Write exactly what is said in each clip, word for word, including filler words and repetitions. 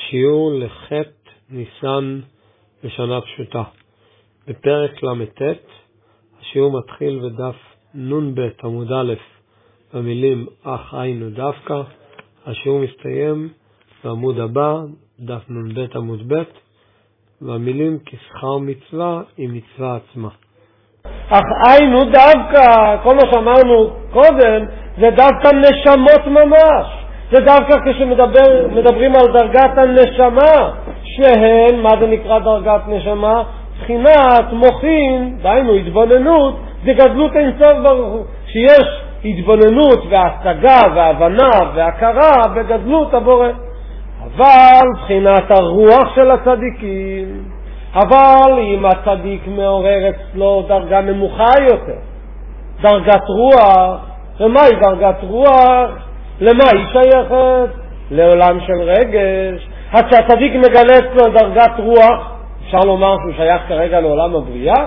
שיעור לחטא ניסן בשנה פשוטה. בפרק למ"ט, השיעור מתחיל בדף נ"ב עמוד א' במילים אך היינו דווקא. השיעור מסתיים בעמוד הבא, דף נ"ב עמוד ב', והמילים כשכר מצווה עם מצווה עצמה. אך היינו דווקא, כל מה שאמרנו קודם, זה דווקא נשמות ממש. זה דווקא כשמדברים על דרגת הנשמה, שהן, מה זה נקרא דרגת נשמה? בחינת מוחין, דהיינו התבוננות, זה גדלות אין סוף ברוך הוא. שיש התבוננות והשגה והבנה והכרה בגדלות הבורא. אבל בחינת הרוח של הצדיקים, אבל אם הצדיק מעורר אצלו דרגה נמוכה יותר, דרגת רוח, ומהי דרגת רוח? למה היא שייכת? לעולם של רגש. עד שהצדיק מגלה אצלו דרגת רוח, אפשר לומר שהוא שייך כרגע לעולם הבריאה?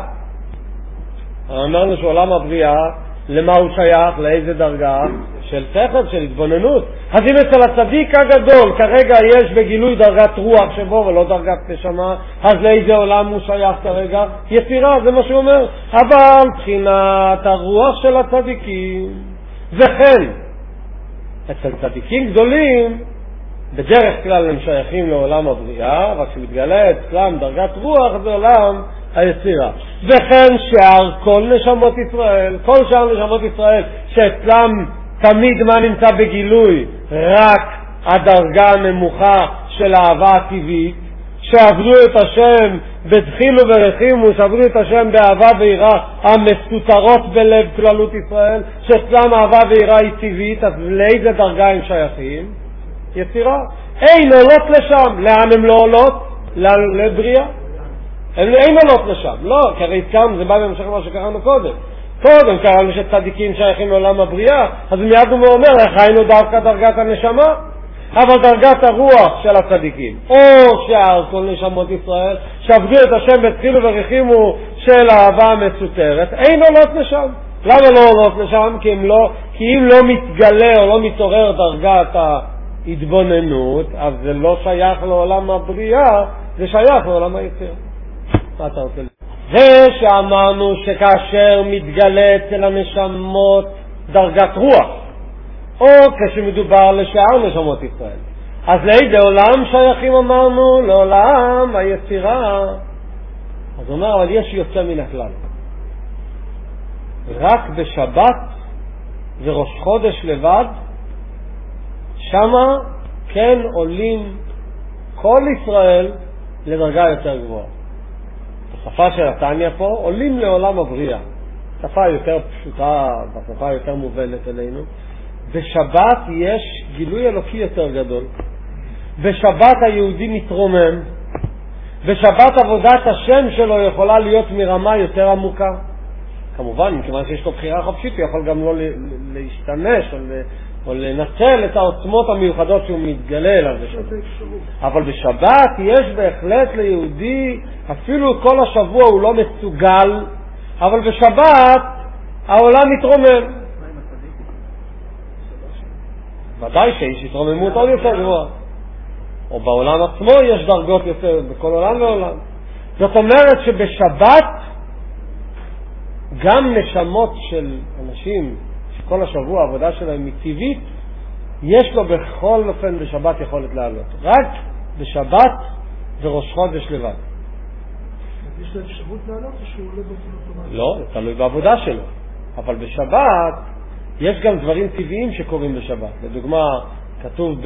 אמרנו שעולם הבריאה, למה הוא שייך? לאיזה דרגה? של שכל, של התבוננות. אז אם אצל הצדיק הגדול כרגע יש בגילוי דרגת רוח שבו ולא דרגת נשמה, אז לאיזה עולם הוא שייך כרגע? יצירה, זה מה שהוא אומר. אבל בחינת הרוח של הצדיקים, וכן אצל צדיקים גדולים בדרך כלל הם שייכים לעולם הבריאה, רק שמתגלה אצלם דרגת רוח זה עולם היצירה. וכן שאר כל נשמות ישראל, כל שאר נשמות ישראל שאצלם תמיד מה נמצא בגילוי? רק הדרגה הנמוכה של האהבה הטבעית, שעבדו את השם בדחילו ורחימו, שעבדו את השם באהבה ויראה המסותרות בלב כללות ישראל, שאצלם אהבה ויראה היא טבעית. אז לאיזה דרגה הם שייכים? יצירה. אין עולות לשם. לאן הם לא עולות? לבריאה. הם אין עולות לשם. לא, כי הרי כאן זה בא במשך מה שקראנו קודם. קודם קראנו שצדיקים שייכים לעולם הבריאה, אז מיד הוא אומר, איך היינו דווקא דרגת הנשמה? אבל דרגת הרוח של הצדיקים, או שאר כל נשמות ישראל, שעבדו את השם בתחילו ורחימו של האהבה המסותרת, אין עולות לשם. למה לא עולות לשם? כי אם לא, כי אם לא מתגלה או לא מתעורר דרגת ההתבוננות, אז זה לא שייך לעולם הבריאה, זה שייך לעולם היצר. מה אתה רוצה? זה שאמרנו שכאשר מתגלה אצל הנשמות דרגת רוח, או כשמדובר לשאר נשמות ישראל, אז לאיזה עולם שייכים? אמרנו לעולם היצירה. אז אומר, אבל יש יוצא מן הכלל, רק בשבת וראש חודש לבד, שמה כן עולים כל ישראל לדרגה יותר גבוהה. בשפה של התניא פה עולים לעולם הבריאה, שפה יותר פשוטה, בשפה יותר מובנת אלינו. בשבת יש גילוי אלוקי יותר גדול. בשבת היהודי מתרומם. בשבת עבודת השם שלו יכולה להיות מרמה יותר עמוקה. כמובן, מכיוון שיש לו בחירה חופשית, הוא יכול גם לא להשתמש או, או לנצל את העוצמות המיוחדות שהוא מתגלה אליו בשבת. אבל בשבת יש בהחלט ליהודי, אפילו כל השבוע הוא לא מסוגל, אבל בשבת העולם מתרומם. ודאי שיש התרוממות עוד יותר גבוהה, או בעולם עצמו יש דרגות יותר, בכל עולם ועולם. זאת אומרת שבשבת גם נשמות של אנשים שכל השבוע העבודה שלהם היא טבעית, יש לו בכל אופן בשבת יכולת לעלות, רק בשבת וראש חודש לבד. יש לו אפשרות לעלות או שהוא עולה באופן אוטומטי? לא, זה תלוי בעבודה שלו, אבל בשבת יש גם דברים טבעיים שקורים בשבת. לדוגמה, כתוב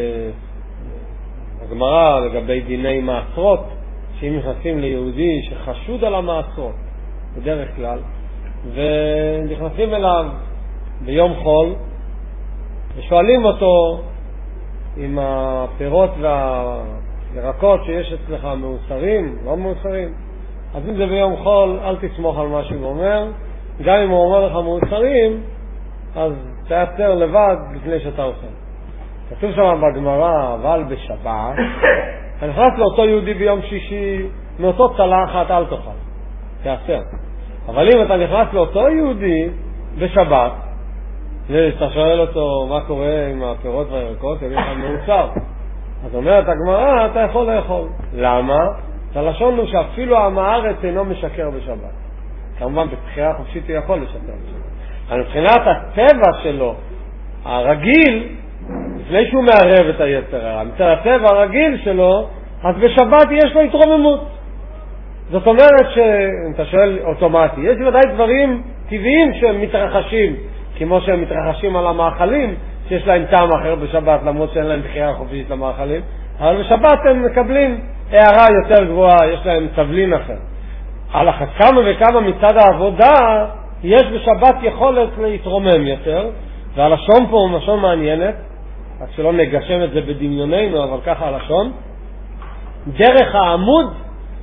בגמרא לגבי דיני מעשרות, שאם נכנסים ליהודי שחשוד על המעשרות בדרך כלל, ונכנסים אליו ביום חול ושואלים אותו אם הפירות והירקות שיש אצלך מאוסרים, לא מאוסרים, אז אם זה ביום חול אל תסמוך על מה שהוא אומר. גם אם הוא אומר לך מאוסרים, אז תעצר לבד לפני שאתה עושה. כתוב שם בגמרא, אבל בשבת נכנס לאותו יהודי ביום שישי, מאותו צלחת אל תאכל, תעצר. אבל אם אתה נכנס לאותו יהודי בשבת, ואתה שואל אותו מה קורה עם הפירות והירקות, יגיד לך מאוסר. אז אומרת הגמרא, אתה יכול לאכול. למה? הלשון הוא שאפילו עם הארץ אינו משקר בשבת. כמובן בבחירה חופשית הוא יכול לשקר בשבת. אבל מבחינת הטבע שלו, הרגיל, לפני שהוא מערב את היצר הרע, מצד הטבע הרגיל שלו, אז בשבת יש לו התרוממות. זאת אומרת שאם אתה שואל אוטומטי, יש ודאי דברים טבעיים שהם מתרחשים, כמו שהם מתרחשים על המאכלים, שיש להם טעם אחר בשבת, למרות שאין להם בחירה חופשית למאכלים, אבל בשבת הם מקבלים הערה יותר גבוהה, יש להם תבלין אחר. על אחת כמה וכמה מצד העבודה, יש בשבת יכולת להתרומם יותר, והלשון פה הוא לשון מעניינת, רק שלא נגשם את זה בדמיוננו, אבל ככה הלשון, דרך העמוד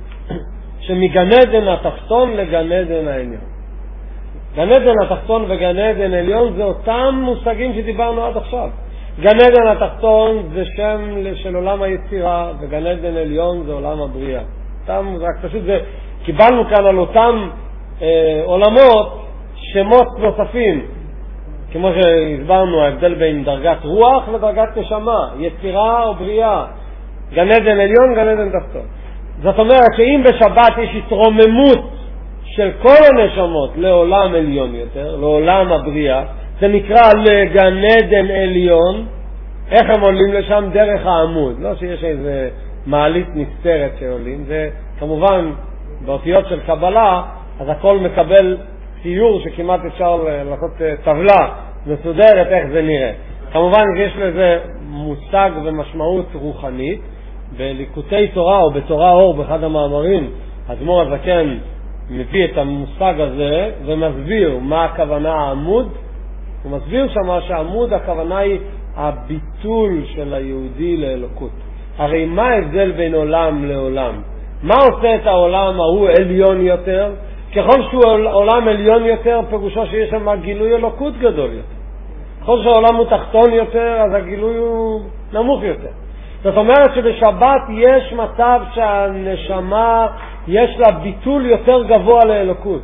שמגן עדן התחתון לגן עדן העליון. גן עדן התחתון וגן עדן העליון זה אותם מושגים שדיברנו עד עכשיו. גן עדן התחתון זה שם של עולם היצירה, וגן עדן העליון זה עולם הבריאה. אותם, רק פשוט זה, קיבלנו כאן על אותם אה, עולמות שמות נוספים, כמו שהסברנו, ההבדל בין דרגת רוח לדרגת נשמה, יצירה או בריאה, גן עדן עליון, גן עדן תחתון. זאת אומרת שאם בשבת יש התרוממות של כל הנשמות לעולם עליון יותר, לעולם הבריאה, זה נקרא לגן עדן עליון. איך הם עולים לשם? דרך העמוד. לא שיש איזה מעלית נסתרת שעולים, זה כמובן באותיות של קבלה, אז הכל מקבל ציור שכמעט אפשר לעשות טבלה מסודרת איך זה נראה. כמובן יש לזה מושג ומשמעות רוחנית. בליקוטי תורה או בתורה אור באחד המאמרים, האדמו"ר הזקן מביא את המושג הזה ומסביר מה הכוונה העמוד. הוא מסביר שמה שהעמוד הכוונה היא הביטול של היהודי לאלוקות. הרי מה ההבדל בין עולם לעולם? מה עושה את העולם ההוא עליון יותר? ככל שהוא עולם עליון יותר, פירושו שיש שם גילוי אלוקות גדול יותר. ככל שהעולם הוא תחתון יותר, אז הגילוי הוא נמוך יותר. זאת אומרת שבשבת יש מצב שהנשמה יש לה ביטול יותר גבוה לאלוקות.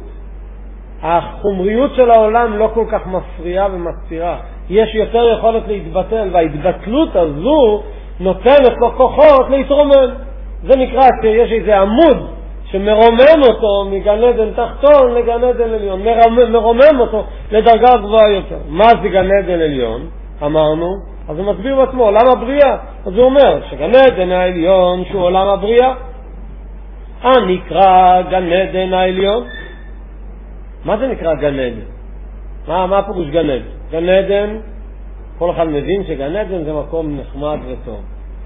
החומריות של העולם לא כל כך מפריעה ומסתירה. יש יותר יכולת להתבטל, וההתבטלות הזו נותנת לו כוחות להתרומם. זה נקרא שיש איזה עמוד שמרומם אותו מגן עדן תחתון לגן עדן עליון. מרומם אותו לדרגה גבוהה יותר. מה זה גן עדן עליון? אמרנו. אז הוא מסביר בעצמו, עולם הבריאה. אז הוא אומר שגן עדן העליון שהוא עולם הבריאה, הנקרא גן עדן העליון. מה זה נקרא גן עדן? מה, מה פירוש גן עדן? גן עדן, כל אחד מבין שגן עדן זה מקום נחמד וטוב.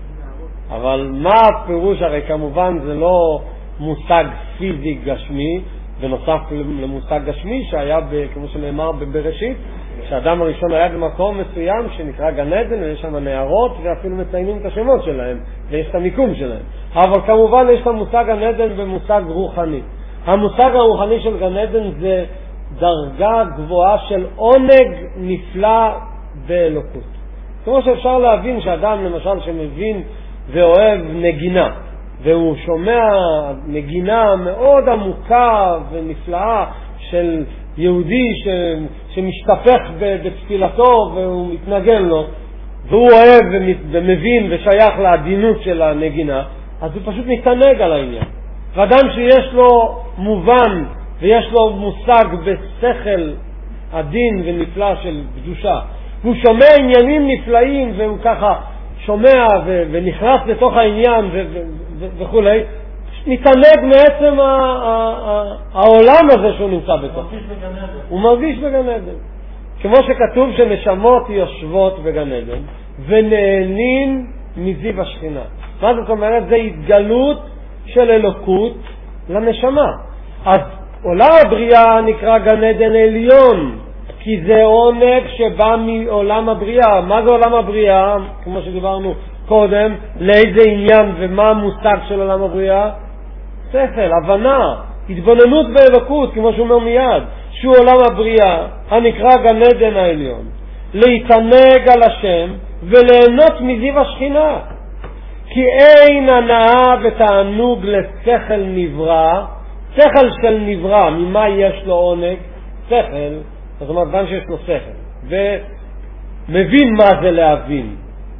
אבל מה הפירוש? הרי כמובן זה לא מושג פיזי גשמי, בנוסף למושג גשמי שהיה, ב, כמו שנאמר בבראשית, שהאדם הראשון היה במקום מסוים שנקרא גן עדן, ויש שם נערות ואפילו מציינים את השמות שלהם ויש את המיקום שלהם. אבל כמובן יש את המושג גן עדן במושג רוחני. המושג הרוחני של גן עדן זה דרגה גבוהה של עונג נפלא באלוקות. כמו שאפשר להבין שאדם למשל שמבין ואוהב נגינה, והוא שומע נגינה מאוד עמוקה ונפלאה של יהודי ש... שמשתפך בתפילתו והוא מתנגן לו, והוא אוהב ומבין ושייך לעדינות של הנגינה, אז הוא פשוט מתענג על העניין. ואדם שיש לו מובן ויש לו מושג בשכל עדין ונפלא של קדושה, והוא שומע עניינים נפלאים והוא ככה שומע ו- ונכנס לתוך העניין ו- ו- ו- וכו', מתענג מעצם ה- ה- ה- העולם הזה שהוא נמצא בתוך. הוא מרגיש בגן עדן. כמו שכתוב שנשמות יושבות בגן עדן ונהנים מזיו השכינה. מה זאת אומרת? זה התגלות של אלוקות לנשמה. אז עולם הבריאה נקרא גן עדן עליון, כי זה עונג שבא מעולם הבריאה. מה זה עולם הבריאה? כמו שדיברנו קודם, לאיזה עניין ומה המושג של עולם הבריאה? שכל, הבנה, התבוננות באלוקות, כמו שהוא אומר מיד, שהוא עולם הבריאה, הנקרא גן עדן העליון. להתענג על השם וליהנות מזיו השכינה. כי אין הנאה ותענוג לשכל נברא. שכל של נברא, ממה יש לו עונג? שכל, זאת אומרת, אדם שיש לו שכל, ומבין מה זה להבין.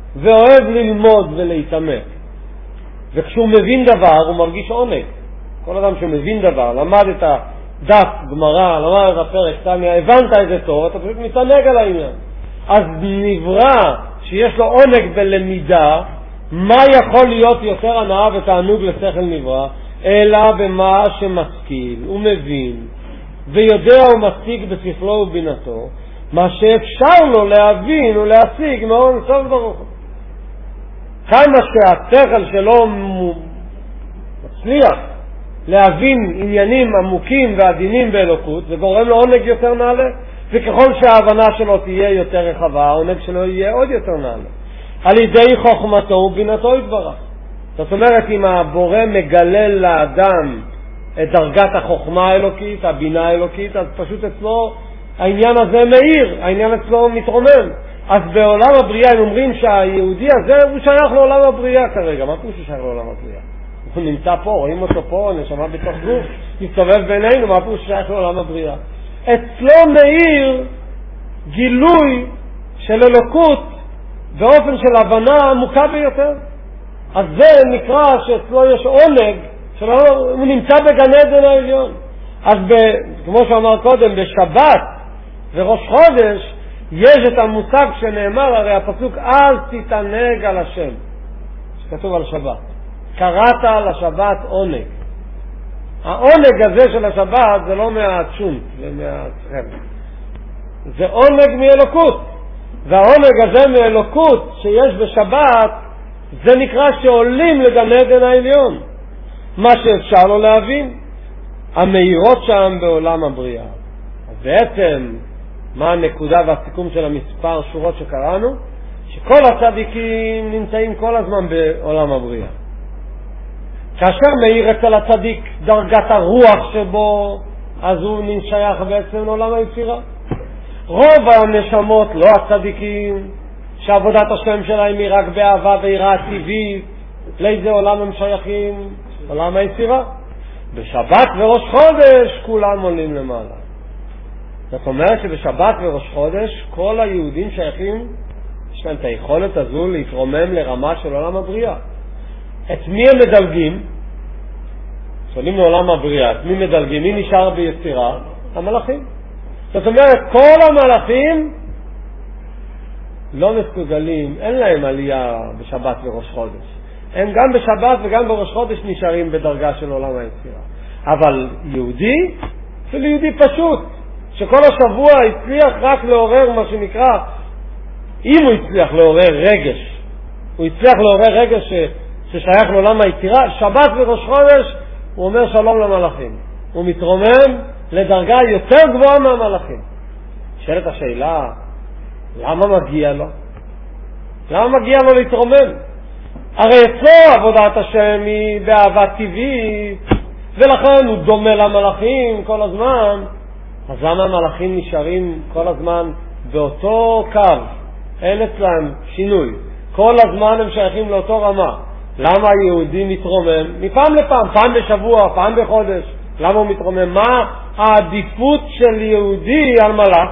ואוהב ללמוד ולהתעמק. וכשהוא מבין דבר הוא מרגיש עונג. כל אדם שמבין דבר, למד את הדף, גמרא, למד את הפרק, תניא, הבנת את זה טוב, אתה פשוט מתענג על העניין. אז נברא שיש לו עונג בלמידה, מה יכול להיות יותר הנאה ותענוג לשכל נברא, אלא במה שמשכיל ומבין ויודע ומשיג בשכלו ובינתו, מה שאפשר לו להבין ולהשיג מאור סוף ברוך הוא. כמה שהשכל שלו מצליח להבין עניינים עמוקים ועדינים באלוקות, זה גורם לו עונג יותר נעלה, וככל שההבנה שלו תהיה יותר רחבה, העונג שלו יהיה עוד יותר נעלה. על ידי חוכמתו ובינתו יתברך. זאת אומרת, אם הבורא מגלל לאדם את דרגת החוכמה האלוקית, הבינה האלוקית, אז פשוט אצלו העניין הזה מאיר, העניין אצלו מתרומם. אז בעולם הבריאה הם אומרים שהיהודי הזה הוא שייך לעולם הבריאה כרגע. מה פירוש שהוא שייך לעולם הבריאה? הוא נמצא פה, רואים אותו פה, נשמה בתוך גוף, מסתובב בינינו, מה פירוש שהוא שייך לעולם הבריאה? אצלו מאיר גילוי של אלוקות באופן של הבנה עמוקה ביותר. אז זה נקרא שאצלו יש עונג, שהוא נמצא בגן עדן העליון. אז ב, כמו שאמר קודם, בשבת וראש חודש יש את המושג שנאמר, הרי הפסוק אז תתענג על השם, שכתוב על שבת. קראת על השבת עונג. העונג הזה של השבת זה לא מהצ'ום, זה מהצחם. זה עונג מאלוקות. והעונג הזה מאלוקות שיש בשבת, זה נקרא שעולים לגן עדן העליון. מה שאפשר לו להבין, המאירות שם בעולם הבריאה. אז בעצם, מה הנקודה והסיכום של המספר שורות שקראנו? שכל הצדיקים נמצאים כל הזמן בעולם הבריאה. כאשר מאיר אצל הצדיק דרגת הרוח שבו, אז הוא נשייך בעצם לעולם היצירה. רוב הנשמות, לא הצדיקים, שעבודת השם שלהם היא רק באהבה ויראה טבעית, לאיזה עולם הם שייכים? עולם היצירה. בשבת וראש חודש כולם עולים למעלה. זאת אומרת שבשבת וראש חודש כל היהודים שייכים, יש להם את היכולת הזו להתרומם לרמה של עולם הבריאה. את מי הם מדלגים? שואלים לעולם הבריאה, את מי מדלגים? מי נשאר ביצירה? המלאכים. זאת אומרת, כל המלאכים לא מסוגלים, אין להם עלייה בשבת וראש חודש. הם גם בשבת וגם בראש חודש נשארים בדרגה של עולם היצירה. אבל יהודי, זה יהודי פשוט, שכל השבוע הצליח רק לעורר מה שנקרא, אם הוא הצליח לעורר רגש, הוא הצליח לעורר רגש ש, ששייך לעולם היצירה, שבת וראש חודש, הוא אומר שלום למלאכים. הוא מתרומם לדרגה יותר גבוהה מהמלאכים. שאלת השאלה, למה מגיע לו? למה מגיע לו להתרומם? הרי אצלו עבודת השם היא באהבה טבעית, ולכן הוא דומה למלאכים כל הזמן. אז למה המלאכים נשארים כל הזמן באותו קו? אין אצלם שינוי. כל הזמן הם שייכים לאותו רמה. למה היהודי מתרומם? מפעם לפעם, פעם בשבוע, פעם בחודש. למה הוא מתרומם? מה העדיפות של יהודי על מלאך?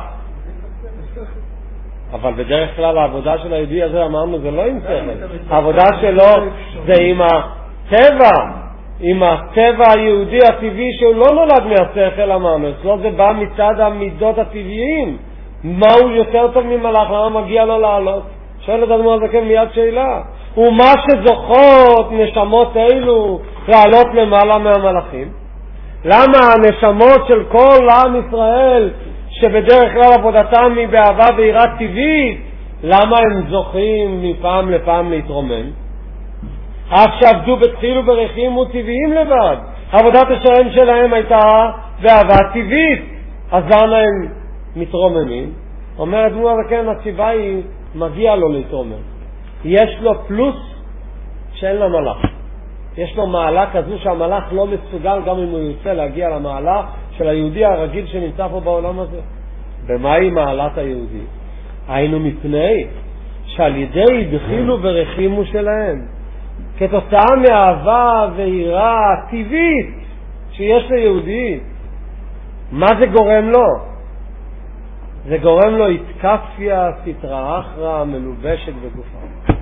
אבל בדרך כלל העבודה של היהודי הזה, אמרנו, זה לא עם שכל. העבודה שלו זה עם הטבע, עם הטבע היהודי הטבעי שהוא לא נולד מהשכל, אמרנו. אצלו זה בא מצד המידות הטבעיים. מה הוא יותר טוב ממלאך? למה מגיע לו לעלות? שואל את אדמו הזה כן מיד שאלה. ומה שזוכות נשמות אלו לעלות למעלה מהמלאכים? למה הנשמות של כל עם ישראל שבדרך כלל עבודתם היא באהבה ויראה טבעית, למה הם זוכים מפעם לפעם להתרומם? אף שעבדו בתחיל וברכים וטבעיים לבד, עבודת השם שלהם הייתה באהבה טבעית, אז למה הם מתרוממים? אומרת נו, אבל כן, הסיבה היא מגיע לו להתרומם. יש לו פלוס שאין לו מלאך. יש לו מעלה כזו שהמלאך לא מסוגל גם אם הוא יוצא להגיע למעלה של היהודי הרגיל שנמצא פה בעולם הזה. במה היא מעלת היהודי? היינו מפני שעל ידי דחילו ורחימו שלהם, כתוצאה מאהבה ויראה טבעית שיש ליהודי, מה זה גורם לו? זה גורם לו התקפיה סתרא אחרא מלובשת בגופה.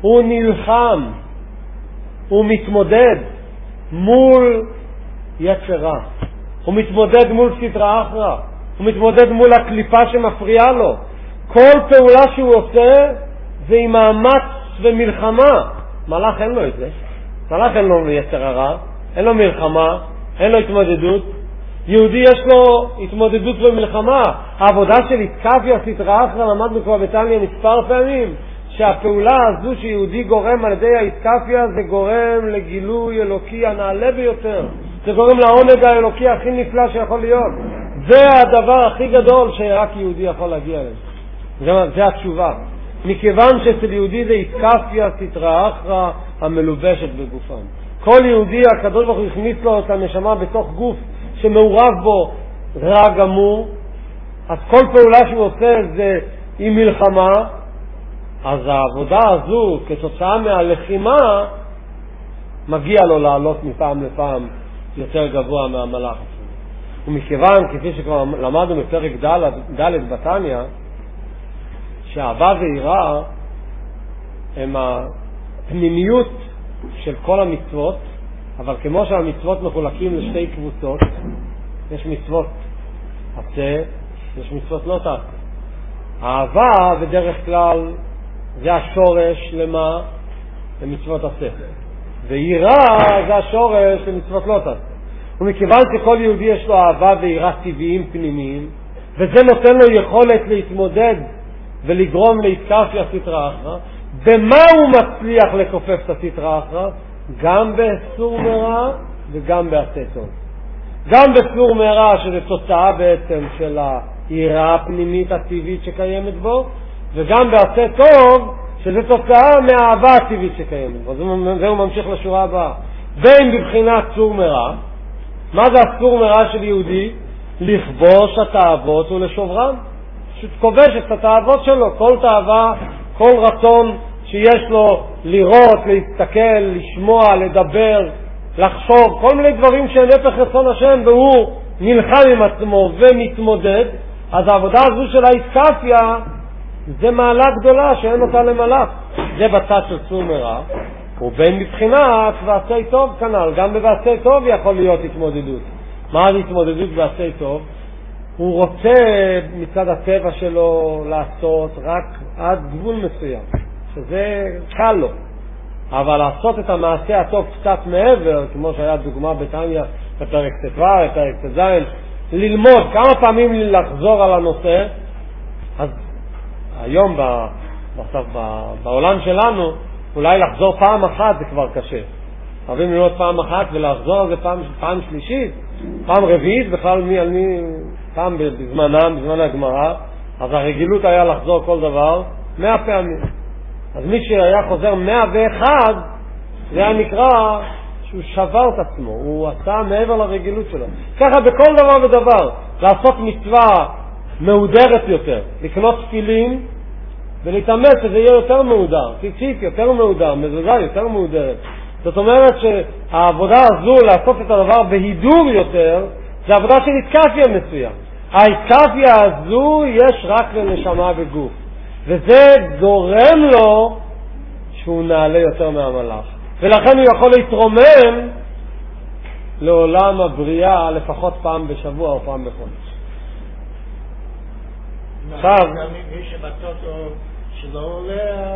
הוא נלחם, הוא מתמודד מול יצר רע, הוא מתמודד מול סטרא אחרא, הוא מתמודד מול הקליפה שמפריעה לו. כל פעולה שהוא עושה זה עם מאמץ ומלחמה. מלאך אין לו את זה. מלאך אין לו יצר הרע, אין לו מלחמה, אין לו התמודדות. יהודי יש לו התמודדות ומלחמה. העבודה של התקפיה סטרא אחרא, למדנו כבר בתניא מספר פעמים, שהפעולה הזו שיהודי גורם על ידי ההתקפיה זה גורם לגילוי אלוקי הנעלה ביותר. זה גורם לעונג האלוקי הכי נפלא שיכול להיות. זה הדבר הכי גדול שרק יהודי יכול להגיע אליו. זה התשובה. מכיוון שאצל יהודי זה התקפיה סטרא אחרא המלובשת בגופם. כל יהודי הקדוש ברוך הוא הכניס לו את הנשמה בתוך גוף שמעורב בו רע גמור, אז כל פעולה שהוא עושה זה עם מלחמה. אז העבודה הזו כתוצאה מהלחימה מגיע לו לעלות מפעם לפעם יותר גבוה מהמלאך. ומכיוון, כפי שכבר למדנו בפרק ד' בתניא, שאהבה ויראה הם הפנימיות של כל המצוות, אבל כמו שהמצוות מחולקים לשתי קבוצות, יש מצוות עשה, יש מצוות לא תעשה. אהבה בדרך כלל זה השורש למה? למצוות עשה. ויראה זה השורש למצוות לא תעשה. ומכיוון שכל יהודי יש לו אהבה ויראה טבעיים פנימיים, וזה נותן לו יכולת להתמודד ולגרום להתקפיה סטרא אחרא, במה הוא מצליח לכופף את הסטרא אחרא? גם באיסור מרע וגם בעשה טוב. גם באיסור מרע שזה תוצאה בעצם של היראה הפנימית הטבעית שקיימת בו, וגם בעשה טוב שזה תוצאה מהאהבה הטבעית שקיימת בו. והוא ממשיך לשורה הבאה. בין בבחינת סור מרע, מה זה הסור מרע של יהודי? לכבוש התאוות ולשוברן. פשוט כובש את התאוות שלו, כל תאווה, כל רצון שיש לו לראות, להסתכל, לשמוע, לדבר, לחשוב, כל מיני דברים שהם הפך רצון השם, והוא נלחם עם עצמו ומתמודד. אז העבודה הזו של ההתקפיה זה מעלה גדולה שאין אותה למלאך. זה בצד של סור מרע. ובין מבחינת ועשה טוב כנ"ל, גם בוועשה טוב יכול להיות התמודדות. מה זה התמודדות בעשה טוב? הוא רוצה מצד הטבע שלו לעשות רק עד גבול מסוים, שזה קל לו. אבל לעשות את המעשה הטוב קצת מעבר, כמו שהיה דוגמה בתניא בפרק ט"ו, בפרק ט"ז, ללמוד כמה פעמים לחזור על הנושא. אז היום בעולם שלנו אולי לחזור פעם אחת זה כבר קשה. חייבים ללמוד פעם אחת ולחזור על זה פעם, פעם שלישית, פעם רביעית, בכלל מי, מי, פעם בזמנם, בזמן הגמרא, אז הרגילות היה לחזור כל דבר מאה פעמים. אז מי שהיה חוזר מאה ואחד, זה היה נקרא שהוא שבר את עצמו, הוא עשה מעבר לרגילות שלו. ככה בכל דבר ודבר, לעשות מצווה מהודרת יותר, לקנות תפילין, ולהתאמץ שזה יהיה יותר מהודר, ציצית יותר מהודר, מזוזה יותר מהודרת. זאת אומרת שהעבודה הזו לעשות את הדבר בהידור יותר, זה עבודה של התקפיה מסוים. ההתקפיה הזו יש רק לנשמה וגוף, וזה גורם לו שהוא נעלה יותר מהמלאך, ולכן הוא יכול להתרומם לעולם הבריאה לפחות פעם בשבוע או פעם בחודש. עכשיו מי שבטוטו שלא עולה,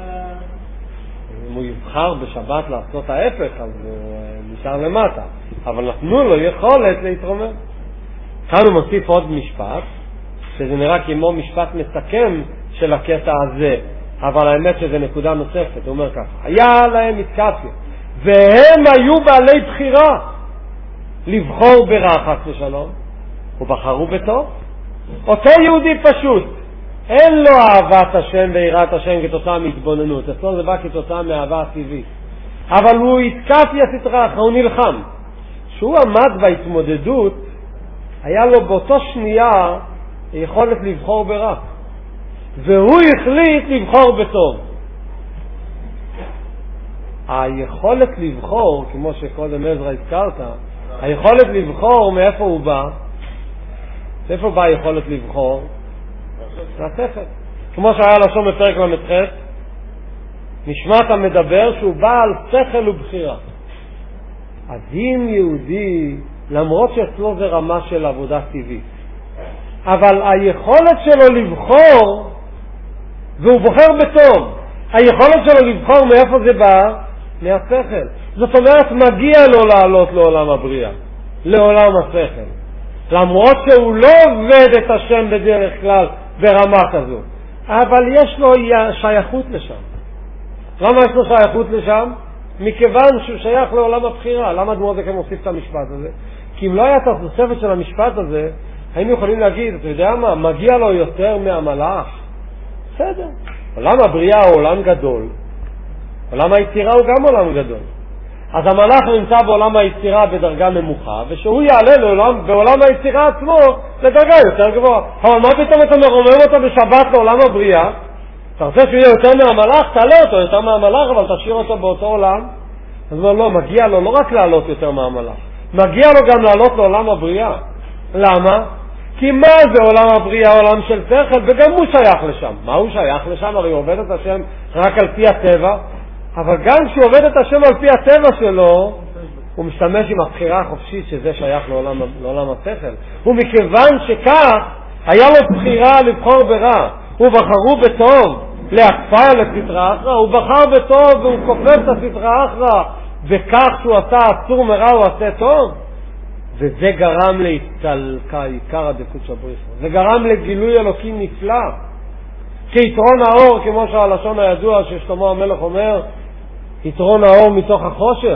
אם הוא יבחר בשבת לעשות ההפך אז הוא נשאר למטה, אבל נתנו לו יכולת להתרומם. כאן הוא מוסיף עוד משפט שזה נראה כמו משפט מסכם של הקטע הזה, אבל האמת שזה נקודה נוספת. הוא אומר ככה: היה להם התקפיה והם היו בעלי בחירה לבחור ברע חס ושלום, ובחרו בטוב. אותו יהודי פשוט אין לו אהבת השם ויראת השם כתוצאה מהתבוננות, אצלו זה בא כתוצאה מאהבה הטבעית, אבל הוא התקפיה סטרא אחרא, הוא נלחם. שהוא עמד בהתמודדות היה לו באותו שנייה יכולת לבחור ברע, והוא החליט לבחור בטוב. היכולת לבחור, כמו שקודם עזרא הזכרת, היכולת לבחור מאיפה הוא בא? איפה בא היכולת לבחור? מהשכל. כמו שהיה לשון בפרק למ"ח, נשמת המדבר שהוא בעל שכל ובחירה. אז אם יהודי, למרות שאצלו זה רמה של עבודה טבעית, אבל היכולת שלו לבחור, והוא בוחר בטוב, היכולת שלו לבחור מאיפה זה בא? מהשכל. זאת אומרת, מגיע לו לעלות לעולם הבריאה, לעולם השכל. למרות שהוא לא עובד את השם בדרך כלל ברמה כזו, אבל יש לו שייכות לשם. למה יש לו שייכות לשם? מכיוון שהוא שייך לעולם הבחירה. למה אדמו"ר הזקן מוסיף את המשפט הזה? כי אם לא היה את התוספת של המשפט הזה, היינו יכולים להגיד, אתה יודע מה, מגיע לו יותר מהמלאך. בסדר. עולם הבריאה הוא עולם גדול. עולם היצירה הוא גם עולם גדול. אז המלאך נמצא בעולם היצירה בדרגה נמוכה, ושהוא יעלה לעולם, בעולם היצירה עצמו לדרגה יותר גבוהה. אבל מה פתאום אתה מרומם אותו בשבת לעולם הבריאה? אתה רוצה שהוא יהיה יותר מהמלאך? תעלה אותו יותר מהמלאך, אבל תשאיר אותו באותו עולם. אז אומר, לא, מגיע לו לא רק לעלות יותר מהמלאך, מגיע לו גם לעלות לעולם הבריאה. למה? כי מה זה עולם הבריאה? עולם של שכל, וגם הוא שייך לשם. מה הוא שייך לשם? הרי הוא עובד את השם רק על פי הטבע, אבל גם כשהוא עובד את השם על פי הטבע שלו, הוא משתמש עם הבחירה החופשית שזה שייך לעולם, לעולם השכל. ומכיוון שכך, היה לו בחירה לבחור ברע. הוא בחרו בטוב להקפיא לסטרא אחרא, הוא בחר בטוב והוא כופר את הסטרא אחרא, וכך שהוא עשה אסור מרע הוא עשה טוב. וזה גרם להצטלקה עיקר הדקות שבריך. זה גרם לגילוי אלוקים נפלא. כיתרון האור, כמו שהלשון הידוע ששלמה המלך אומר, יתרון האור מתוך החושך.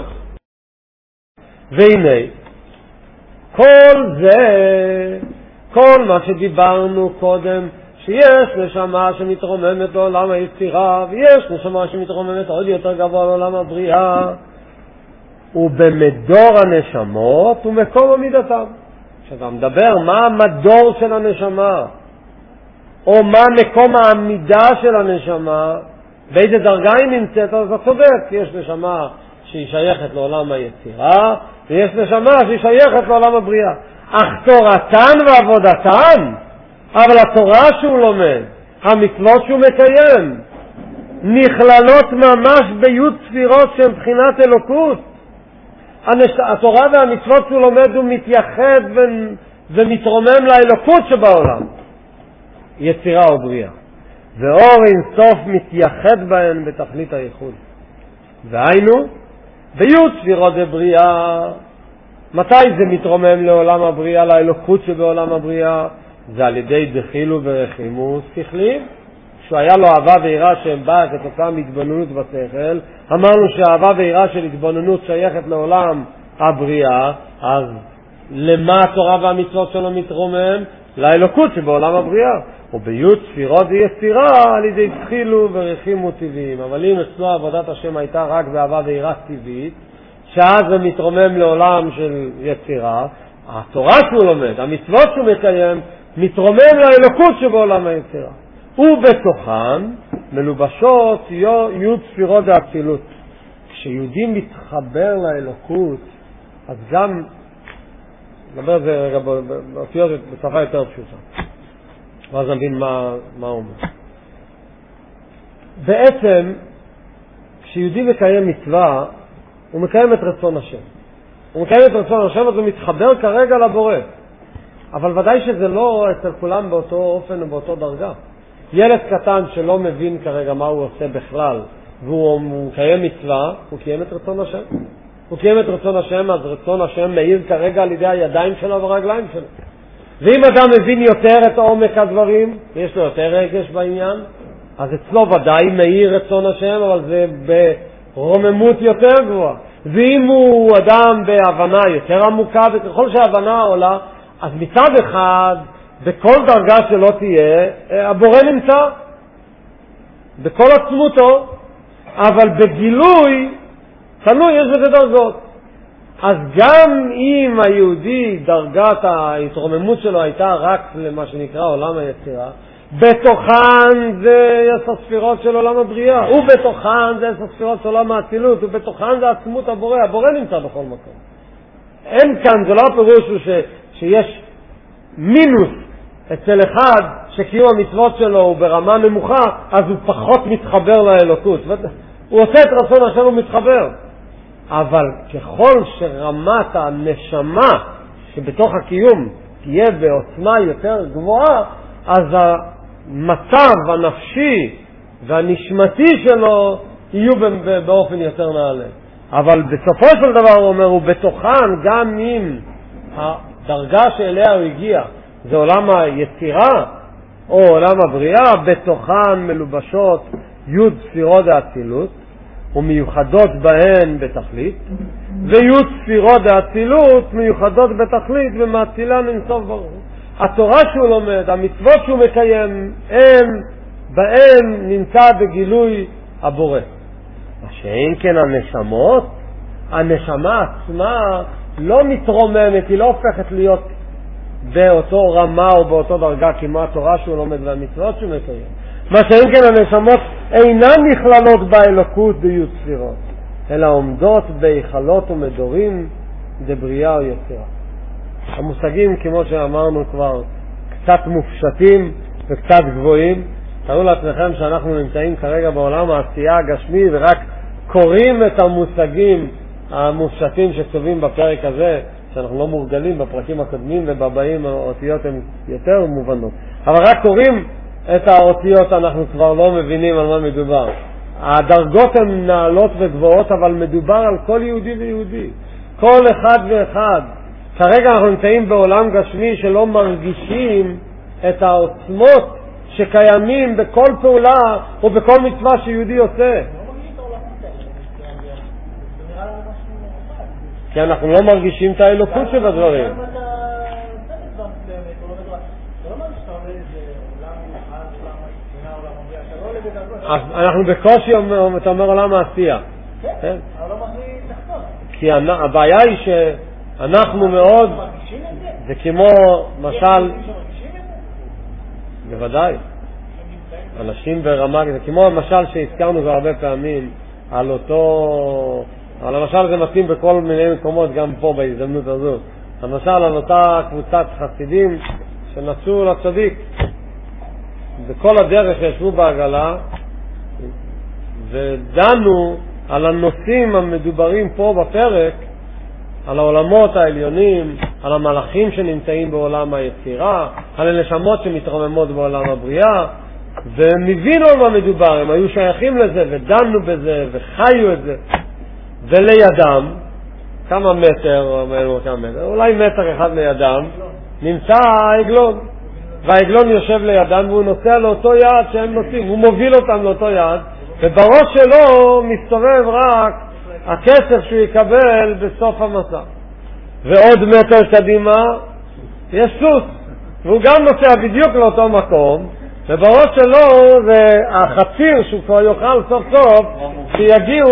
והנה, כל זה, כל מה שדיברנו קודם, שיש נשמה שמתרוממת לעולם היצירה, ויש נשמה שמתרוממת עוד יותר גבוה לעולם הבריאה, ובמדור הנשמות ומקום עמידתם. כשאתה מדבר מה המדור של הנשמה, או מה מקום העמידה של הנשמה, באיזה דרגה היא נמצאת, אז אתה צודק, יש נשמה שהיא שייכת לעולם היצירה, ויש נשמה שהיא שייכת לעולם הבריאה. אך תורתן ועבודתן, אבל התורה שהוא לומד, המצוות שהוא מקיים, נכללות ממש ביוד ספירות של בחינת אלוקות. התורה והמצוות שהוא לומד הוא מתייחד ומתרומם לאלוקות שבעולם, יצירה או בריאה, ואור אינסוף מתייחד בהן בתכלית הייחוד. והיינו ביוד ספירות בבריאה. מתי זה מתרומם לעולם הבריאה, לאלוקות שבעולם הבריאה? זה על ידי דחילו ורחימו שכליים. שהוא היה לו אהבה ויראה שהם באה כתוצאה מהתבוננות בשכל. אמרנו שהאהבה ויראה של התבוננות שייכת לעולם הבריאה, אז למה התורה והמצוות שלו מתרומם? לאלוקות שבעולם הבריאה. וביוד ספירות ויצירה על ידי דחילו ורחימו טבעיים. אבל אם אצלו עבודת השם הייתה רק באהבה ויראה טבעית, שאז זה מתרומם לעולם של יצירה, התורה שהוא לומד, המצוות שהוא מקיים, מתרומם לאלוקות שבעולם היצירה. ובתוכן מלובשות יוד ספירות והאצילות. כשיהודי מתחבר לאלוקות, אז גם, נדבר על זה רגע באותיות בשפה יותר פשוטה, ואז נבין מה, מה הוא אומר. בעצם, כשיהודי מקיים מצווה, הוא מקיים את רצון השם. הוא מקיים את רצון השם, אז הוא מתחבר כרגע לבורא. אבל ודאי שזה לא אצל כולם באותו אופן ובאותו דרגה. ילד קטן שלא מבין כרגע מה הוא עושה בכלל, והוא מקיים מצווה, הוא קיים את רצון השם. הוא קיים את רצון השם, אז רצון השם מאיר כרגע על ידי הידיים שלו והרגליים שלו. ואם אדם מבין יותר את עומק הדברים, יש לו יותר רגש בעניין, אז אצלו ודאי מאיר רצון השם, אבל זה ברוממות יותר גבוהה. ואם הוא אדם בהבנה יותר עמוקה, וככל שההבנה עולה, אז מצד אחד, בכל דרגה שלא תהיה, הבורא נמצא, בכל עצמותו, אבל בגילוי, תלוי, יש בזה דרגות. אז גם אם היהודי, דרגת ההתרוממות שלו הייתה רק למה שנקרא עולם היצירה, בתוכן זה יש הספירות של עולם הבריאה, ובתוכן זה יש הספירות של עולם האצילות, ובתוכן זה עצמות הבורא, הבורא נמצא בכל מקום. אין כאן, זה לא הפירוש ש, שיש מינוס אצל אחד שקיום המצוות שלו הוא ברמה נמוכה, אז הוא פחות מתחבר לאלוקות. הוא עושה את רצון השם, הוא מתחבר. אבל ככל שרמת הנשמה שבתוך הקיום תהיה בעוצמה יותר גבוהה, אז המצב הנפשי והנשמתי שלו יהיו באופן יותר נעלה. אבל בסופו של דבר הוא אומר, הוא בתוכן, גם אם הדרגה שאליה הוא הגיע זה עולם היצירה או עולם הבריאה, בתוכן מלובשות י' ספירות האצילות ומיוחדות בהן בתכלית, וי' ספירות האצילות מיוחדות בתכלית ומאצילן אינסוף ברוך הוא. התורה שהוא לומד, המצוות שהוא מקיים, הם בהם נמצא בגילוי הבורא. מה שאין כן הנשמות, הנשמה עצמה לא מתרוממת, היא לא הופכת להיות באותו רמה או באותו דרגה כמו התורה שהוא לומד והמצוות שהוא מקיים. מה שאין כן הנשמות אינן נכללות באלוקות בי' ספירות, אלא עומדות בהיכלות ומדורים דבריאה או יצירה. המושגים, כמו שאמרנו כבר, קצת מופשטים וקצת גבוהים. תראו לעצמכם שאנחנו נמצאים כרגע בעולם העשייה הגשמי ורק קוראים את המושגים המופשטים שכתובים בפרק הזה, שאנחנו לא מורגלים בפרקים הקודמים, ובבאים האותיות הן יותר מובנות. אבל רק קוראים את האותיות, אנחנו כבר לא מבינים על מה מדובר. הדרגות הן נעלות וגבוהות, אבל מדובר על כל יהודי ויהודי. כל אחד ואחד. כרגע אנחנו נמצאים בעולם גשמי שלא מרגישים את העוצמות שקיימים בכל פעולה או בכל מצווה שיהודי עושה. כי אנחנו לא מרגישים את האלוקות שבדברים. אנחנו בקושי, אתה אומר, עולם העשייה. כי הבעיה היא שאנחנו מאוד, זה כמו משל, בוודאי, אנשים ברמה, זה כמו המשל שהזכרנו כבר הרבה פעמים על אותו, אבל המשל זה מתאים בכל מיני מקומות, גם פה בהזדמנות הזו. המשל על אותה קבוצת חסידים שנסעו לצדיק בכל הדרך שישבו בעגלה ודנו על הנושאים המדוברים פה בפרק, על העולמות העליונים, על המלאכים שנמצאים בעולם היצירה, על הנשמות שמתרוממות בעולם הבריאה, והם הבינו על מה מדובר, הם היו שייכים לזה ודנו בזה וחיו את זה. ולידם, כמה מטר, כמה מטר, אולי מטר אחד לידם, נמצא העגלון. והעגלון יושב לידם והוא נוסע לאותו יעד שהם נוסעים, הוא מוביל אותם לאותו יעד, ובראש שלו מסתובב רק הכסף שהוא יקבל בסוף המסע. ועוד מטר קדימה יש סוס, והוא גם נוסע בדיוק לאותו מקום, ובראש שלו זה החציר שהוא כבר יוכל סוף סוף שיגיעו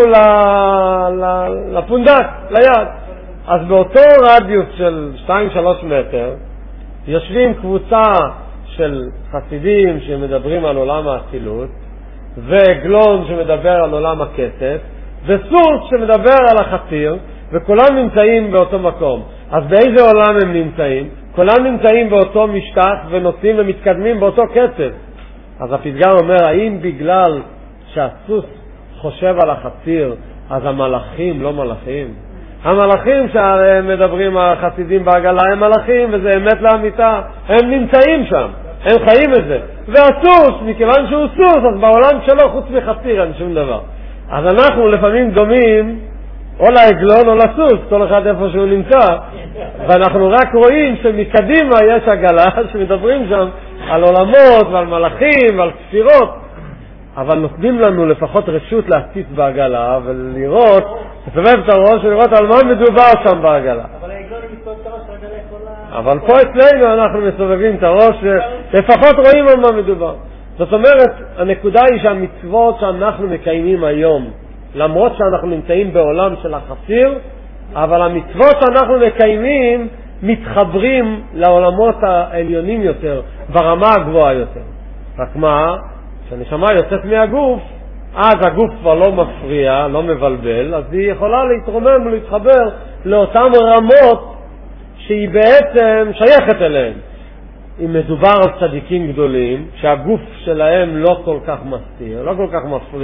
לפונדק, ליד. אז באותו רדיוס של שתיים שלוש מטר יושבים קבוצה של חסידים שמדברים על עולם האצילות, ועגלון שמדבר על עולם הכסף, וסוס שמדבר על החציר, וכולם נמצאים באותו מקום. אז באיזה עולם הם נמצאים? כולם נמצאים באותו משטח ונוסעים ומתקדמים באותו קצב. אז הפתגם אומר, האם בגלל שהסוס חושב על החציר, אז המלאכים לא מלאכים? המלאכים שמדברים החסידים בעגלה הם מלאכים, וזה אמת לאמיתה, הם נמצאים שם, הם חיים את זה. והסוס, מכיוון שהוא סוס, אז בעולם שלו חוץ מחציר אין שום דבר. אז אנחנו לפעמים דומים או לעגלון או לסוס, כל אחד איפה שהוא נמצא, ואנחנו רק רואים שמקדימה יש עגלה שמדברים שם על עולמות ועל מלאכים ועל ספירות, אבל נותנים לנו לפחות רשות להציץ בעגלה ולראות, לסובב את הראש ולראות על מה מדובר שם בעגלה. אבל העגלון מסתובב את הראש, העגלה יכולה... אבל פה אצלנו אנחנו מסובבים את הראש ולפחות רואים על מה מדובר. זאת אומרת, הנקודה היא שהמצוות שאנחנו מקיימים היום, למרות שאנחנו נמצאים בעולם של החסיר, אבל המצוות שאנחנו מקיימים מתחברים לעולמות העליונים יותר, ברמה הגבוהה יותר. רק מה? כשהנשמה יוצאת מהגוף, אז הגוף כבר לא מפריע, לא מבלבל, אז היא יכולה להתרומם ולהתחבר לאותן רמות שהיא בעצם שייכת אליהן. אם מדובר על צדיקים גדולים, שהגוף שלהם לא כל כך מסתיר, לא כל כך מפריע,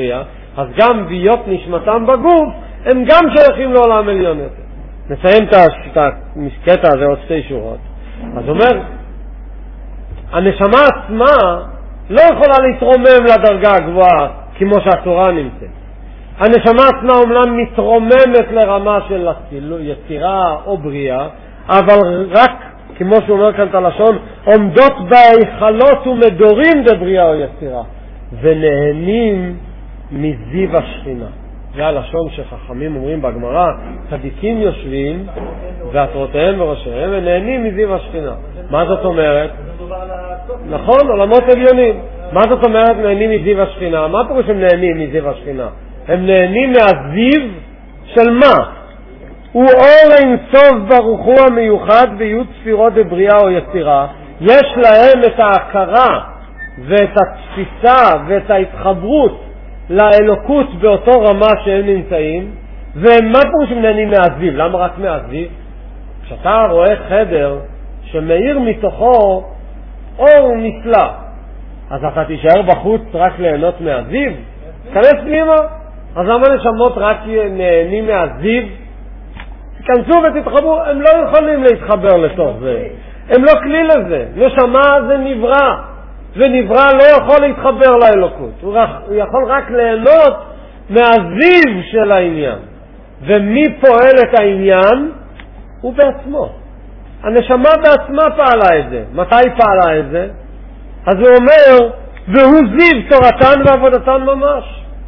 אז גם ביות נשמתם בגוף הם גם שייכים לעולם עליון יותר. נסיים את הקטע הזה עוד שתי שורות. אז אומר, הנשמה עצמה לא יכולה להתרומם לדרגה הגבוהה כמו שהתורה נמצאת. הנשמה עצמה אומנם מתרוממת לרמה של יצירה או בריאה, אבל רק, כמו שהוא אומר כאן את הלשון, עומדות בהיכלות ומדורים בבריאה או יצירה, ונהנים מזיו השכינה. זה הלשון שחכמים אומרים בגמרא, צדיקים יושבים ועטרותיהם וראשיהם ונהנים מזיו השכינה. מה זאת אומרת? נכון, עולמות עליונים. מה זאת אומרת נהנים מזיו השכינה? מה פירוש הם נהנים מזיו השכינה? הם נהנים מהזיו של מה? הוא אור אינסוף ברוך הוא המיוחד ביוד ספירות בבריאה או יצירה. יש להם את ההכרה ואת התפיסה ואת ההתחברות לאלוקות באותו רמה שהם נמצאים. ומה פירוש הם נהנים מהזיו? למה רק מהזיו? כשאתה רואה חדר שמאיר מתוכו אור נפלא, אז אתה תישאר בחוץ רק ליהנות מהזיו? כנס פנימה. אז למה נשמות רק נהנים מהזיו? תכנסו ותתחברו. הם לא יכולים להתחבר לתוך זה, הם לא כלי לזה. נשמה זה נברא, ונברא לא יכול להתחבר לאלוקות, הוא, רק, הוא יכול רק ליהנות מהזיו של העניין. ומי פועל את העניין? הוא בעצמו. הנשמה בעצמה פעלה את זה. מתי פעלה את זה? אז הוא אומר, והוא זיו תורתן ועבודתן ממש.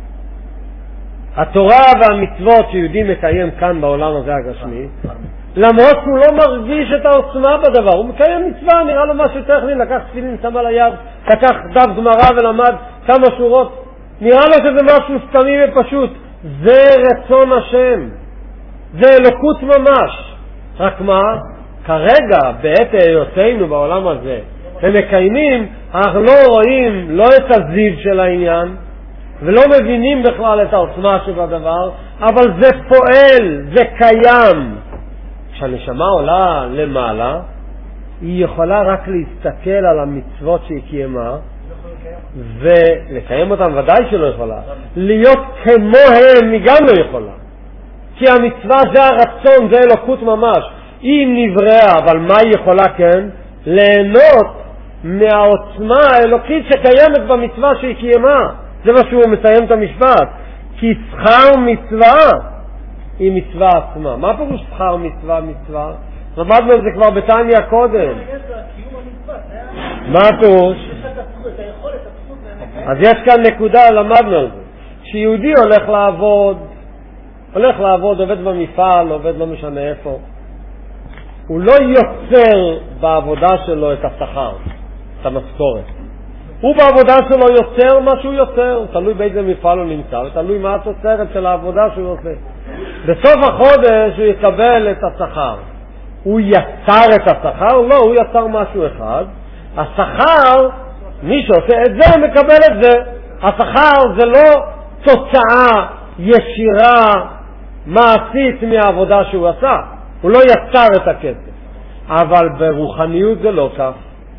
התורה והמצוות שיהודי מקיים כאן בעולם הזה הגשמי, למרות שהוא לא מרגיש את העוצמה בדבר, הוא מקיים מצווה, נראה לו משהו טכני, לקח תפילין, שם על היד, לקח דף גמרא ולמד כמה שורות, נראה לו שזה משהו סתמי ופשוט. זה רצון השם, זה אלוקות ממש. רק מה? כרגע בעת היותנו בעולם הזה הם מקיימים, אנחנו לא רואים לא את הזיו של העניין ולא מבינים בכלל את העוצמה שבדבר, אבל זה פועל, זה קיים. כשהנשמה עולה למעלה, היא יכולה רק להסתכל על המצוות שהיא קיימה ולקיים אותם, ודאי שלא יכולה. להיות כמוהם היא גם לא יכולה, כי המצווה זה הרצון, זה אלוקות ממש. היא נבראה, אבל מה היא יכולה? כן, ליהנות מהעוצמה האלוקית שקיימת במצווה שהיא קיימה. זה מה שהוא מסיים את המשפט, כי שכר מצווה היא מצווה עצמה. מה פירוש שכר מצווה מצווה? למדנו את זה כבר בתניא קודם. מה פירוש? אז יש כאן נקודה, למדנו על זה. כשיהודי הולך לעבוד, הולך לעבוד, עובד במפעל, עובד לא משנה איפה, הוא לא יוצר בעבודה שלו את השכר, את המשכורת. הוא בעבודה שלו יוצר מה שהוא יוצר, תלוי באיזה מפעל הוא נמצא, ותלוי מה התוצרת של העבודה שהוא עושה. בסוף החודש הוא יקבל את השכר. הוא יצר את השכר? לא, הוא יצר משהו אחד. השכר, מי שעושה את זה מקבל את זה. השכר זה לא תוצאה ישירה מעשית מהעבודה שהוא עשה. הוא לא יצר את הכסף. אבל ברוחניות זה לא כך.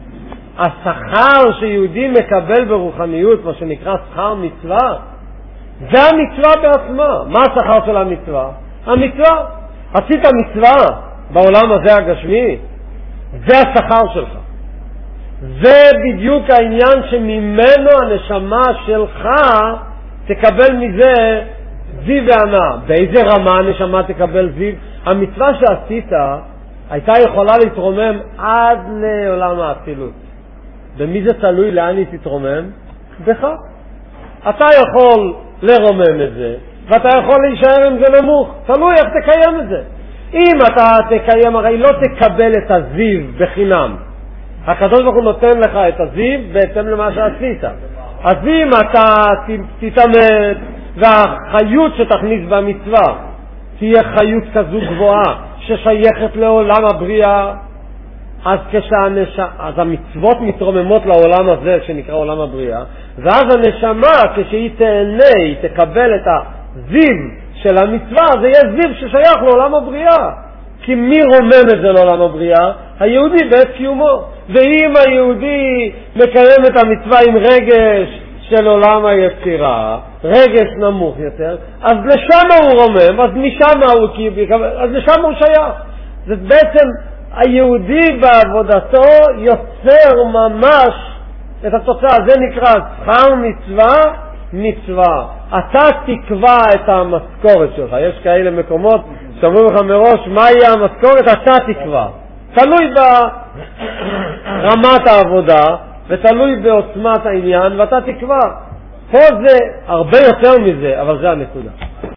השכר שיהודי מקבל ברוחניות, מה שנקרא שכר מצווה, זה המצווה בעצמה. מה השכר של המצווה? המצווה. עשית מצווה בעולם הזה הגשמי, זה השכר שלך. זה בדיוק העניין שממנו הנשמה שלך תקבל מזה זיו וענה. באיזה רמה הנשמה תקבל זיו? המצווה שעשית הייתה יכולה להתרומם עד לעולם האצילות. במי זה תלוי? לאן היא תתרומם? בך. אתה יכול לרומם את זה, ואתה יכול להישאר עם זה נמוך. תלוי איך תקיים את זה. אם אתה תקיים, הרי לא תקבל את הזיו בחינם. הקדוש ברוך הוא נותן לך את הזיו בהתאם למה שעשית. אז אם אתה תתאמץ, והחיות שתכניס במצווה תהיה חיות כזו גבוהה ששייכת לעולם הבריאה, אז כשהנש... אז המצוות מתרוממות לעולם הזה שנקרא עולם הבריאה, ואז הנשמה כשהיא תהנה, היא תקבל את הזיו של המצווה, זה יהיה זיו ששייך לעולם הבריאה. כי מי רומם את זה לעולם הבריאה? היהודי בעת קיומו. ואם היהודי מקיים את המצווה עם רגש של עולם היצירה, רגש נמוך יותר, אז לשם הוא רומם, אז משם הוא קיבל, אז לשם הוא שייך. זה בעצם היהודי בעבודתו יוצר ממש את התוצאה, זה נקרא שכר מצווה, מצווה. אתה תקבע את המשכורת שלך. יש כאלה מקומות שאומרים לך מראש מה יהיה המשכורת, אתה תקבע. תלוי ברמת העבודה ותלוי בעוצמת העניין ואתה תקבע. פה זה הרבה יותר מזה, אבל זה הנקודה.